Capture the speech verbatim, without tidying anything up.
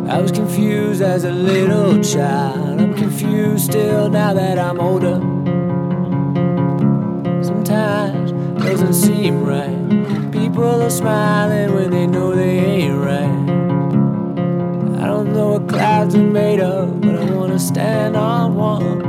I was confused as a little child. I'm confused still now that I'm older. Sometimes it doesn't seem right. People are smiling when they know they ain't right. I don't know what clouds are made of, but I wanna stand on one.